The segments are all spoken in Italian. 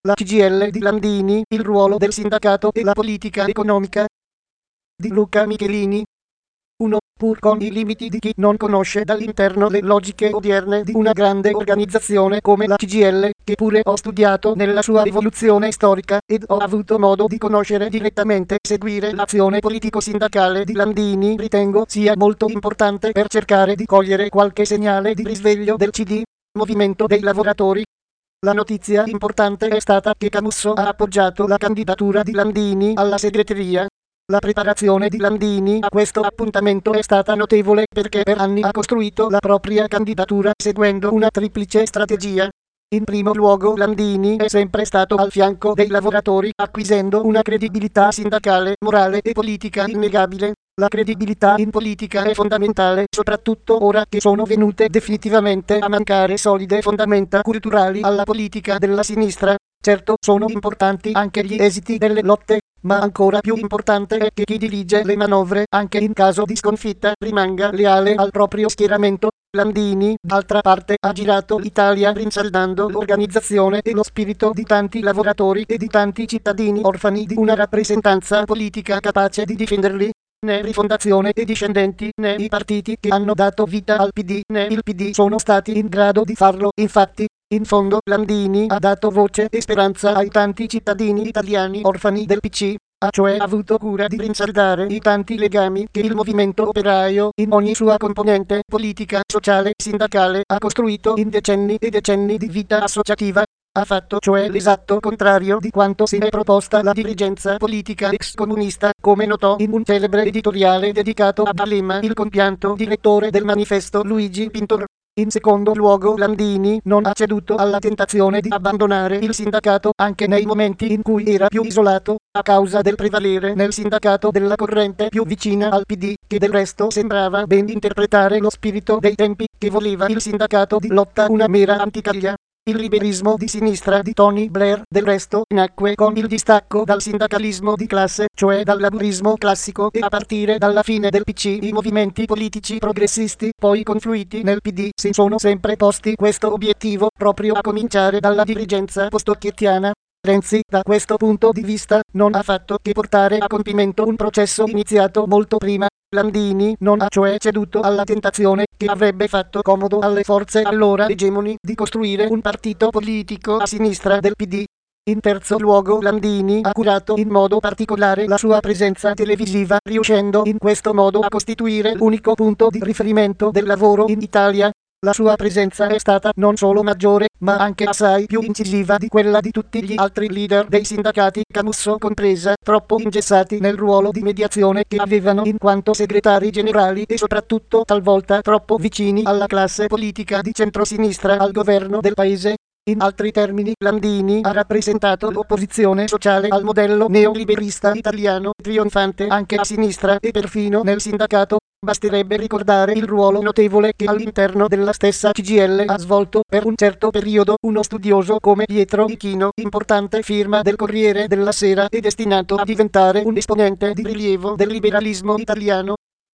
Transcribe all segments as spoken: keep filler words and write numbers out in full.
La C G I L di Landini, il ruolo del sindacato e la politica economica. Di Luca Michelini. uno. Pur con i limiti di chi non conosce dall'interno le logiche odierne di una grande organizzazione come la C G I L, che pure ho studiato nella sua evoluzione storica, ed ho avuto modo di conoscere direttamente e seguire l'azione politico-sindacale di Landini, ritengo sia molto importante per cercare di cogliere qualche segnale di risveglio del C D, Movimento dei Lavoratori. La notizia importante è stata che Camusso ha appoggiato la candidatura di Landini alla segreteria. La preparazione di Landini a questo appuntamento è stata notevole perché per anni ha costruito la propria candidatura seguendo una triplice strategia. In primo luogo Landini è sempre stato al fianco dei lavoratori, acquisendo una credibilità sindacale, morale e politica innegabile. La credibilità in politica è fondamentale, soprattutto ora che sono venute definitivamente a mancare solide fondamenta culturali alla politica della sinistra. Certo, sono importanti anche gli esiti delle lotte, ma ancora più importante è che chi dirige le manovre, anche in caso di sconfitta, rimanga leale al proprio schieramento. Landini, d'altra parte, ha girato l'Italia rinsaldando l'organizzazione e lo spirito di tanti lavoratori e di tanti cittadini orfani di una rappresentanza politica capace di difenderli. Né Rifondazione e discendenti, né i partiti che hanno dato vita al P D, né il P D sono stati in grado di farlo. Infatti, in fondo, Landini ha dato voce e speranza ai tanti cittadini italiani orfani del P C, ha cioè avuto cura di rinsaldare i tanti legami che il movimento operaio, in ogni sua componente politica, sociale, sindacale, ha costruito in decenni e decenni di vita associativa. Ha fatto cioè l'esatto contrario di quanto si è proposta la dirigenza politica ex comunista, come notò in un celebre editoriale dedicato a D'Alema, il compianto direttore del manifesto Luigi Pintor. In secondo luogo Landini non ha ceduto alla tentazione di abbandonare il sindacato anche nei momenti in cui era più isolato, a causa del prevalere nel sindacato della corrente più vicina al P D, che del resto sembrava ben interpretare lo spirito dei tempi, che voleva il sindacato di lotta una mera anticaglia. Il liberismo di sinistra di Tony Blair, del resto, nacque con il distacco dal sindacalismo di classe, cioè dal laburismo classico, e a partire dalla fine del P C i movimenti politici progressisti, poi confluiti nel P D, si sono sempre posti questo obiettivo, proprio a cominciare dalla dirigenza postocchiettiana. Renzi, da questo punto di vista, non ha fatto che portare a compimento un processo iniziato molto prima. Landini non ha cioè ceduto alla tentazione, che avrebbe fatto comodo alle forze allora egemoni, di costruire un partito politico a sinistra del P D. In terzo luogo Landini ha curato in modo particolare la sua presenza televisiva, riuscendo in questo modo a costituire l'unico punto di riferimento del lavoro in Italia. La sua presenza è stata non solo maggiore, ma anche assai più incisiva di quella di tutti gli altri leader dei sindacati, Camusso compresa, troppo ingessati nel ruolo di mediazione che avevano in quanto segretari generali e soprattutto talvolta troppo vicini alla classe politica di centrosinistra al governo del paese. In altri termini, Landini ha rappresentato l'opposizione sociale al modello neoliberista italiano, trionfante anche a sinistra e perfino nel sindacato. Basterebbe ricordare il ruolo notevole che all'interno della stessa C G I L ha svolto per un certo periodo uno studioso come Pietro Ichino, importante firma del Corriere della Sera e destinato a diventare un esponente di rilievo del liberalismo italiano.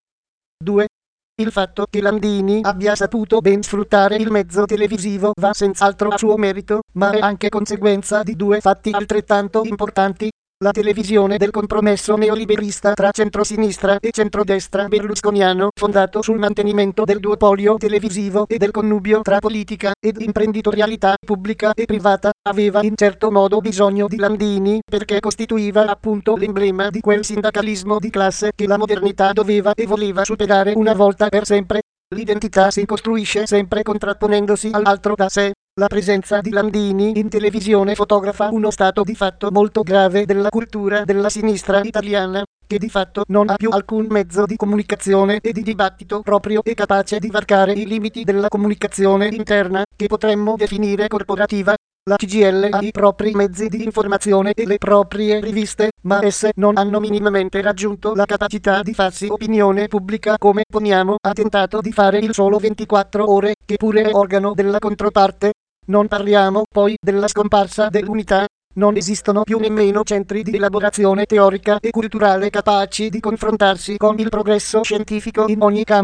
due. Il fatto che Landini abbia saputo ben sfruttare il mezzo televisivo va senz'altro a suo merito, ma è anche conseguenza di due fatti altrettanto importanti. La televisione del compromesso neoliberista tra centrosinistra e centrodestra berlusconiano, fondato sul mantenimento del duopolio televisivo e del connubio tra politica ed imprenditorialità pubblica e privata, aveva in certo modo bisogno di Landini, perché costituiva appunto l'emblema di quel sindacalismo di classe che la modernità doveva e voleva superare una volta per sempre. L'identità si costruisce sempre contrapponendosi all'altro da sé. La presenza di Landini in televisione fotografa uno stato di fatto molto grave della cultura della sinistra italiana, che di fatto non ha più alcun mezzo di comunicazione e di dibattito proprio e capace di varcare i limiti della comunicazione interna, che potremmo definire corporativa. La C G I L ha i propri mezzi di informazione e le proprie riviste, ma esse non hanno minimamente raggiunto la capacità di farsi opinione pubblica come, poniamo, ha tentato di fare il Solo ventiquattro Ore, che pure è organo della controparte. Non parliamo poi della scomparsa dell'Unità. Non esistono più nemmeno centri di elaborazione teorica e culturale capaci di confrontarsi con il progresso scientifico in ogni campo.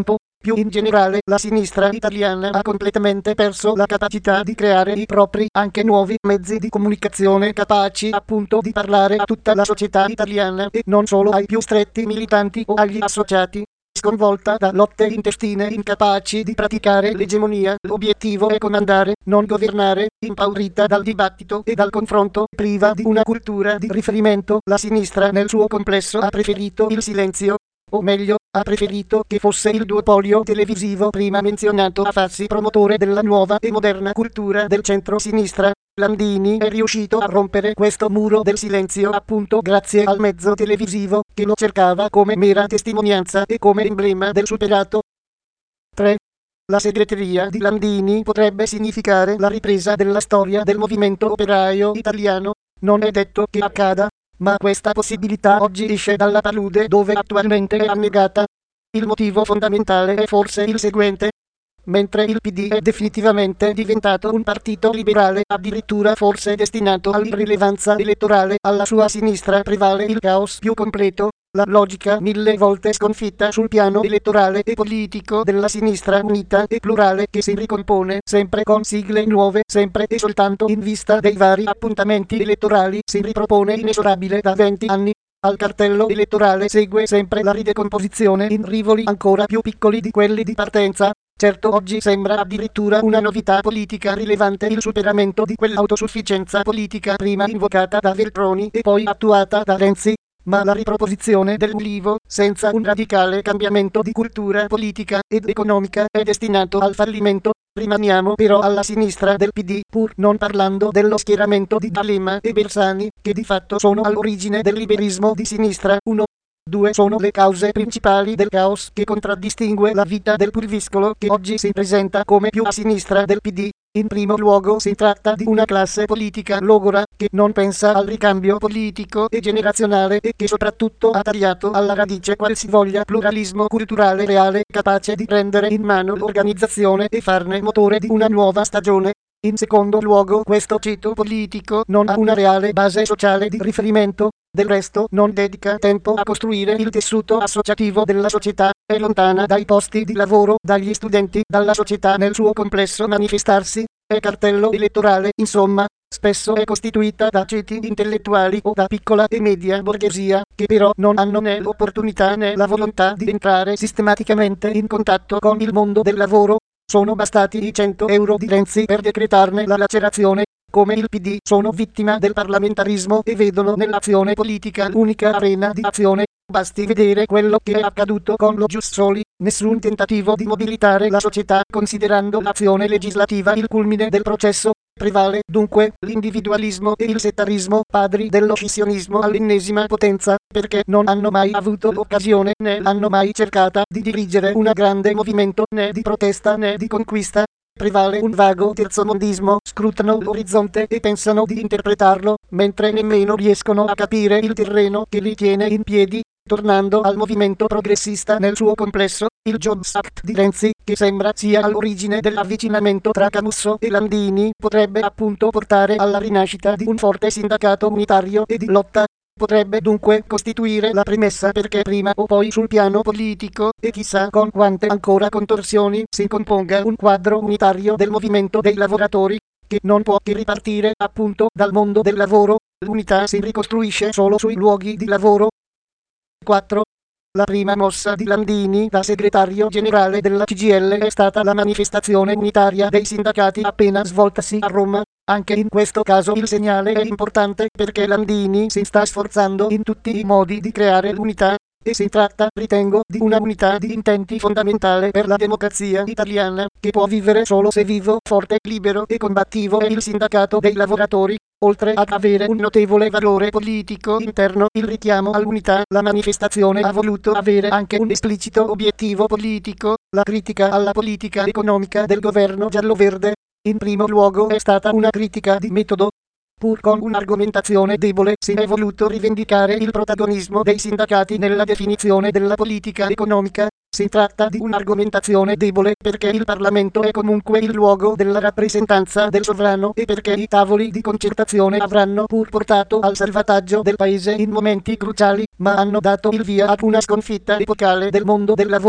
più in generale la sinistra italiana ha completamente perso la capacità di creare i propri, anche nuovi, mezzi di comunicazione capaci appunto di parlare a tutta la società italiana e non solo ai più stretti militanti o agli associati. Sconvolta da lotte intestine incapaci di praticare l'egemonia, l'obiettivo è comandare, non governare, impaurita dal dibattito e dal confronto, priva di una cultura di riferimento, la sinistra nel suo complesso ha preferito il silenzio, o meglio, ha preferito che fosse il duopolio televisivo prima menzionato a farsi promotore della nuova e moderna cultura del centro-sinistra. Landini è riuscito a rompere questo muro del silenzio appunto grazie al mezzo televisivo, che lo cercava come mera testimonianza e come emblema del superato. tre. La segreteria di Landini potrebbe significare la ripresa della storia del movimento operaio italiano. Non è detto che accada, ma questa possibilità oggi esce dalla palude dove attualmente è annegata. Il motivo fondamentale è forse il seguente. Mentre il P D è definitivamente diventato un partito liberale, addirittura forse destinato all'irrilevanza elettorale, alla sua sinistra prevale il caos più completo, la logica mille volte sconfitta sul piano elettorale e politico della sinistra unita e plurale che si ricompone sempre con sigle nuove, sempre e soltanto in vista dei vari appuntamenti elettorali, si ripropone inesorabile da venti anni. Al cartello elettorale segue sempre la ridecomposizione in rivoli ancora più piccoli di quelli di partenza. Certo, oggi sembra addirittura una novità politica rilevante il superamento di quell'autosufficienza politica prima invocata da Veltroni e poi attuata da Renzi, ma la riproposizione dell'Ulivo, senza un radicale cambiamento di cultura politica ed economica, è destinato al fallimento. Rimaniamo però alla sinistra del P D, pur non parlando dello schieramento di D'Alema e Bersani, che di fatto sono all'origine del liberismo di sinistra. uno. Due sono le cause principali del caos che contraddistingue la vita del pulviscolo che oggi si presenta come più a sinistra del P D. In primo luogo si tratta di una classe politica logora che non pensa al ricambio politico e generazionale e che soprattutto ha tagliato alla radice qualsivoglia pluralismo culturale reale capace di prendere in mano l'organizzazione e farne motore di una nuova stagione. In secondo luogo questo ceto politico non ha una reale base sociale di riferimento, del resto non dedica tempo a costruire il tessuto associativo della società, è lontana dai posti di lavoro, dagli studenti, dalla società nel suo complesso manifestarsi, è cartello elettorale, insomma, spesso è costituita da ceti intellettuali o da piccola e media borghesia, che però non hanno né l'opportunità né la volontà di entrare sistematicamente in contatto con il mondo del lavoro. Sono bastati i cento euro di Renzi per decretarne la lacerazione. Come il P D sono vittima del parlamentarismo e vedono nell'azione politica l'unica arena di azione. Basti vedere quello che è accaduto con lo Jus Soli, nessun tentativo di mobilitare la società considerando l'azione legislativa il culmine del processo. Prevale dunque l'individualismo e il settarismo, padri dello scissionismo all'ennesima potenza, perché non hanno mai avuto l'occasione né hanno mai cercata di dirigere un grande movimento né di protesta né di conquista. Prevale un vago terzomondismo, scrutano l'orizzonte e pensano di interpretarlo, mentre nemmeno riescono a capire il terreno che li tiene in piedi. Tornando al movimento progressista nel suo complesso, il Jobs Act di Renzi, che sembra sia all'origine dell'avvicinamento tra Camusso e Landini, potrebbe appunto portare alla rinascita di un forte sindacato unitario e di lotta. Potrebbe dunque costituire la premessa perché prima o poi sul piano politico, e chissà con quante ancora contorsioni, si componga un quadro unitario del movimento dei lavoratori, che non può che ripartire appunto dal mondo del lavoro. L'unità si ricostruisce solo sui luoghi di lavoro. quattro. La prima mossa di Landini da segretario generale della C G I L è stata la manifestazione unitaria dei sindacati appena svoltasi a Roma. Anche in questo caso il segnale è importante perché Landini si sta sforzando in tutti i modi di creare l'unità, e si tratta, ritengo, di una unità di intenti fondamentale per la democrazia italiana, che può vivere solo se vivo, forte, libero e combattivo è il sindacato dei lavoratori. Oltre ad avere un notevole valore politico interno, il richiamo all'unità, la manifestazione ha voluto avere anche un esplicito obiettivo politico, la critica alla politica economica del governo giallo-verde. In primo luogo è stata una critica di metodo. Pur con un'argomentazione debole si è voluto rivendicare il protagonismo dei sindacati nella definizione della politica economica. Si tratta di un'argomentazione debole perché il Parlamento è comunque il luogo della rappresentanza del sovrano e perché i tavoli di concertazione avranno pur portato al salvataggio del paese in momenti cruciali, ma hanno dato il via ad una sconfitta epocale del mondo del lavoro.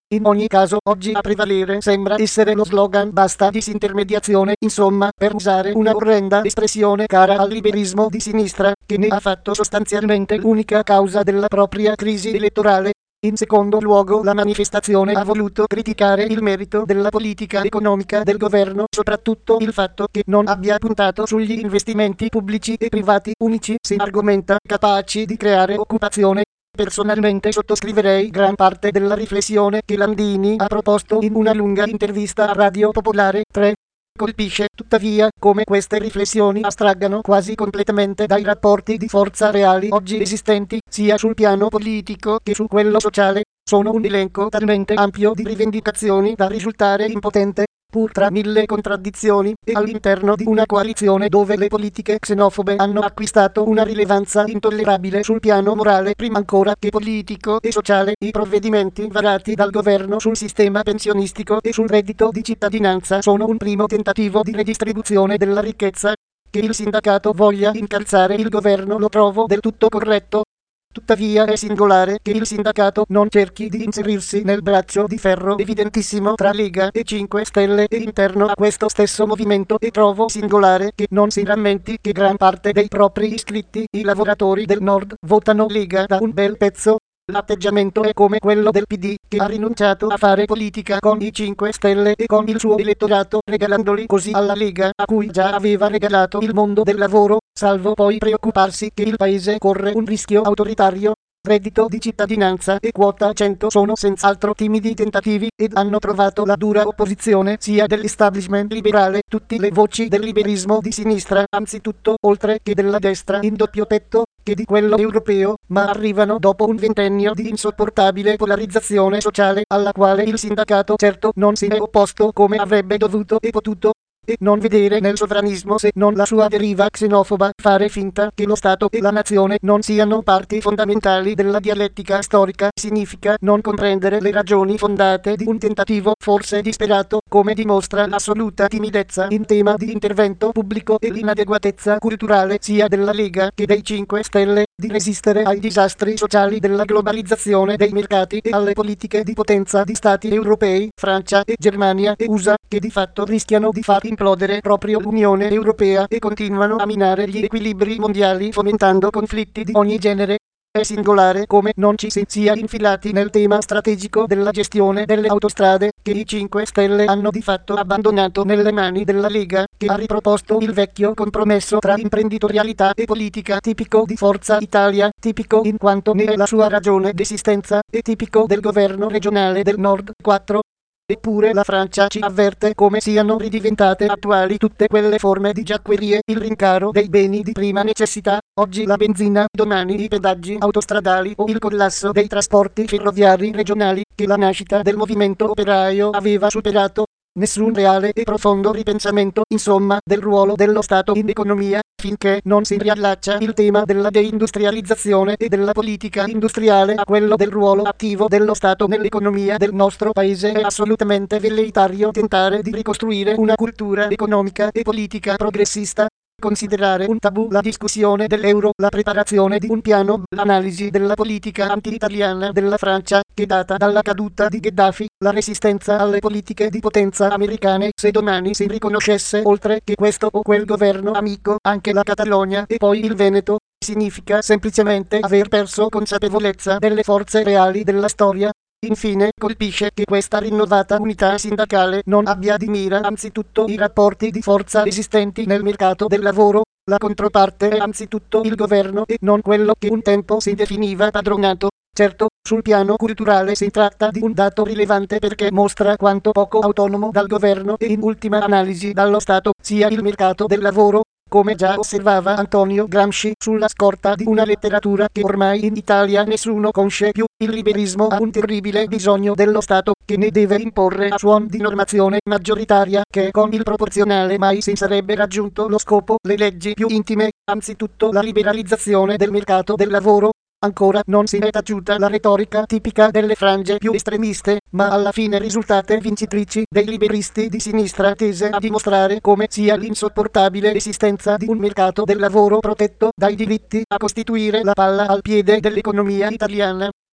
In ogni caso, oggi a prevalere sembra essere lo slogan "basta disintermediazione", insomma, per usare una orrenda espressione cara al liberismo di sinistra, che ne ha fatto sostanzialmente l'unica causa della propria crisi elettorale. In secondo luogo, la manifestazione ha voluto criticare il merito della politica economica del governo, soprattutto il fatto che non abbia puntato sugli investimenti pubblici e privati unici, si argomenta, capaci di creare occupazione. Personalmente sottoscriverei gran parte della riflessione che Landini ha proposto in una lunga intervista a Radio Popolare tre. Colpisce, tuttavia, come queste riflessioni astraggano quasi completamente dai rapporti di forza reali oggi esistenti, sia sul piano politico che su quello sociale. Sono un elenco talmente ampio di rivendicazioni da risultare impotente, pur tra mille contraddizioni, e all'interno di una coalizione dove le politiche xenofobe hanno acquistato una rilevanza intollerabile sul piano morale prima ancora che politico e sociale. I provvedimenti varati dal governo sul sistema pensionistico e sul reddito di cittadinanza sono un primo tentativo di redistribuzione della ricchezza. Che il sindacato voglia incalzare il governo lo trovo del tutto corretto. Tuttavia è singolare che il sindacato non cerchi di inserirsi nel braccio di ferro evidentissimo tra Lega e cinque Stelle e interno a questo stesso movimento, e trovo singolare che non si rammenti che gran parte dei propri iscritti, i lavoratori del Nord, votano Lega da un bel pezzo. L'atteggiamento è come quello del P D, che ha rinunciato a fare politica con i cinque Stelle e con il suo elettorato, regalandoli così alla Lega, a cui già aveva regalato il mondo del lavoro, salvo poi preoccuparsi che il paese corre un rischio autoritario. Reddito di cittadinanza e quota cento sono senz'altro timidi tentativi, ed hanno trovato la dura opposizione sia dell'establishment liberale, tutte le voci del liberismo di sinistra, anzitutto, oltre che della destra in doppio petto, che di quello europeo, ma arrivano dopo un ventennio di insopportabile polarizzazione sociale, alla quale il sindacato certo non si è opposto come avrebbe dovuto e potuto. E non vedere nel sovranismo se non la sua deriva xenofoba, fare finta che lo Stato e la nazione non siano parti fondamentali della dialettica storica, significa non comprendere le ragioni fondate di un tentativo, forse disperato, come dimostra l'assoluta timidezza in tema di intervento pubblico e l'inadeguatezza culturale sia della Lega che dei cinque Stelle, di resistere ai disastri sociali della globalizzazione dei mercati e alle politiche di potenza di stati europei, Francia e Germania e U S A, che di fatto rischiano di far implodere proprio l'Unione Europea e continuano a minare gli equilibri mondiali fomentando conflitti di ogni genere. È singolare come non ci si sia infilati nel tema strategico della gestione delle autostrade, che i cinque Stelle hanno di fatto abbandonato nelle mani della Lega, che ha riproposto il vecchio compromesso tra imprenditorialità e politica tipico di Forza Italia, tipico in quanto ne è la sua ragione d'esistenza, e tipico del governo regionale del Nord. quattro. Eppure la Francia ci avverte come siano ridiventate attuali tutte quelle forme di giacquerie, il rincaro dei beni di prima necessità, oggi la benzina, domani i pedaggi autostradali o il collasso dei trasporti ferroviari regionali, che la nascita del movimento operaio aveva superato. Nessun reale e profondo ripensamento, insomma, del ruolo dello Stato in economia, finché non si riallaccia il tema della deindustrializzazione e della politica industriale a quello del ruolo attivo dello Stato nell'economia del nostro paese. È assolutamente velleitario tentare di ricostruire una cultura economica e politica progressista. Considerare un tabù la discussione dell'euro, la preparazione di un piano, l'analisi della politica anti-italiana della Francia, che data dalla caduta di Gheddafi, la resistenza alle politiche di potenza americane. Se domani si riconoscesse, oltre che questo o quel governo amico, anche la Catalogna e poi il Veneto, significa semplicemente aver perso consapevolezza delle forze reali della storia. Infine, colpisce che questa rinnovata unità sindacale non abbia di mira anzitutto i rapporti di forza esistenti nel mercato del lavoro. La controparte è anzitutto il governo e non quello che un tempo si definiva padronato. Certo, sul piano culturale si tratta di un dato rilevante perché mostra quanto poco autonomo dal governo e in ultima analisi dallo Stato sia il mercato del lavoro. Come già osservava Antonio Gramsci sulla scorta di una letteratura che ormai in Italia nessuno conosce più, il liberismo ha un terribile bisogno dello Stato, che ne deve imporre a suon di normazione maggioritaria, che con il proporzionale mai si sarebbe raggiunto lo scopo, le leggi più intime, anzitutto la liberalizzazione del mercato del lavoro. Ancora non si è taciuta la retorica tipica delle frange più estremiste, ma alla fine risultate vincitrici, dei liberisti di sinistra tese a dimostrare come sia l'insopportabile esistenza di un mercato del lavoro protetto dai diritti a costituire la palla al piede dell'economia italiana.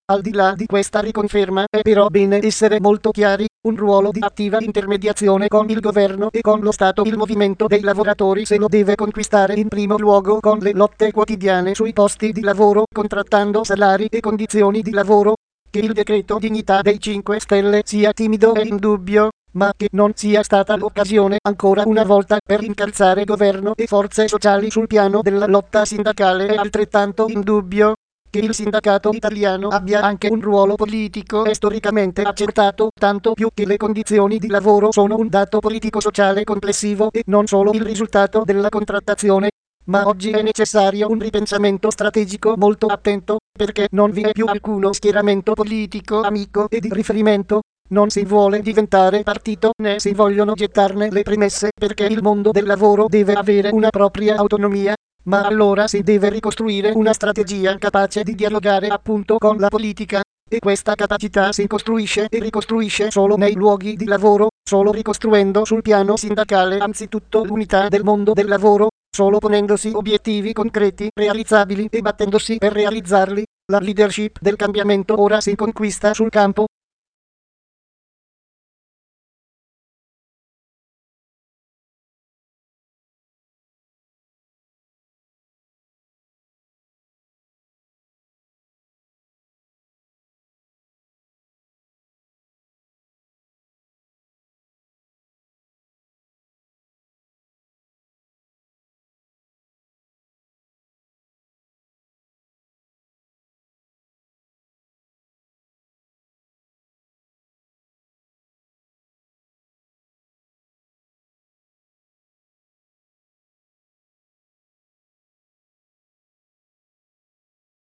Al di là di questa riconferma è però bene essere molto chiari, un ruolo di attiva intermediazione con il governo e con lo Stato. Il movimento dei lavoratori se lo deve conquistare in primo luogo con le lotte quotidiane sui posti di lavoro, contrattando salari e condizioni di lavoro. Che il decreto dignità dei cinque Stelle sia timido è indubbio, ma che non sia stata l'occasione ancora una volta per incalzare governo e forze sociali sul piano della lotta sindacale è altrettanto indubbio. Che il sindacato italiano abbia anche un ruolo politico è storicamente accertato, tanto più che le condizioni di lavoro sono un dato politico-sociale complessivo e non solo il risultato della contrattazione. Ma oggi è necessario un ripensamento strategico molto attento, perché non vi è più alcuno schieramento politico amico e di riferimento. Non si vuole diventare partito né si vogliono gettarne le premesse, perché il mondo del lavoro deve avere una propria autonomia. Ma allora si deve ricostruire una strategia capace di dialogare appunto con la politica, e questa capacità si costruisce e ricostruisce solo nei luoghi di lavoro, solo ricostruendo sul piano sindacale anzitutto l'unità del mondo del lavoro, solo ponendosi obiettivi concreti, realizzabili e battendosi per realizzarli. La leadership del cambiamento ora si conquista sul campo,